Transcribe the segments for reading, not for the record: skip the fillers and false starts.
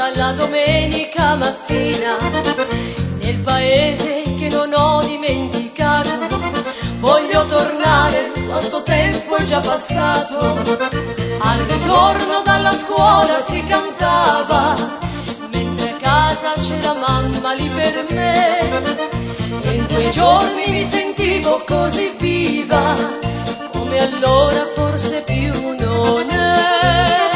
dalla domenica mattina, nel paese che non ho dimenticato. Voglio tornare, quanto tempo è già passato. Al ritorno dalla scuola si cantava, mentre a casa c'era mamma lì per me. E in quei giorni mi sentivo così viva, come allora forse più non è.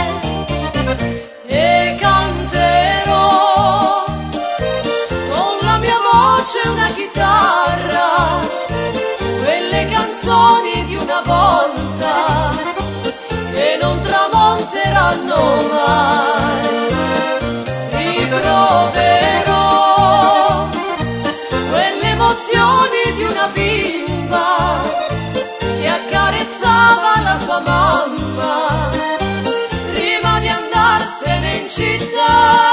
E canterò con la mia voce una chitarra quelle canzoni di una volta che non tramonteranno mai. Riproverò quelle emozioni di una bimba che accarezzava la sua mamma prima di andarsene in città.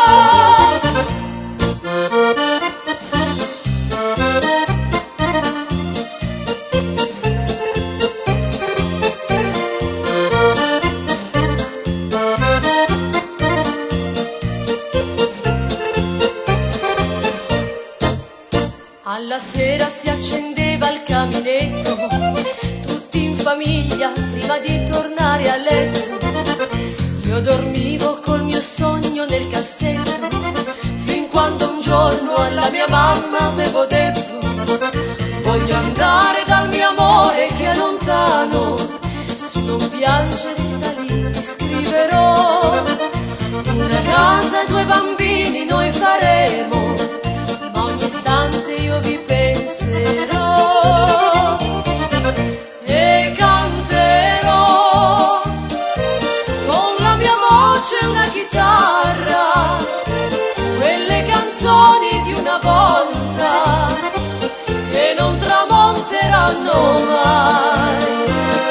Alla sera si accendeva il caminetto, tutti in famiglia prima di tornare a letto. Io dormivo col mio sogno nel cassetto, fin quando un giorno alla mia mamma avevo detto: voglio andare dal mio amore che è lontano, su non piangere da lì ti scriverò. Una casa e 2 bambini noi faremo, ma ogni istante io vi penserò. E canterò con la mia voce una chitarra quelle canzoni di una volta che non tramonteranno mai.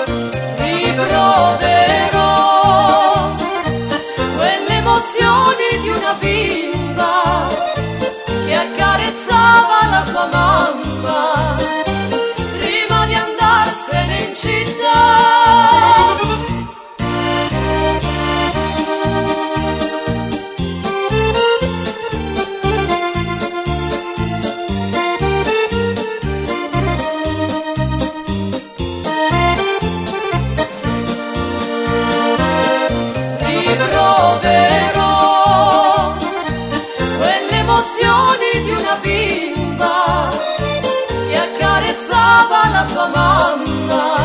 Riproverò quelle emozioni di una bimba che accarezzava la sua mamma prima di andarsene in città. Riproverò quelle emozioni di una bimba che accarezzava la sua mamma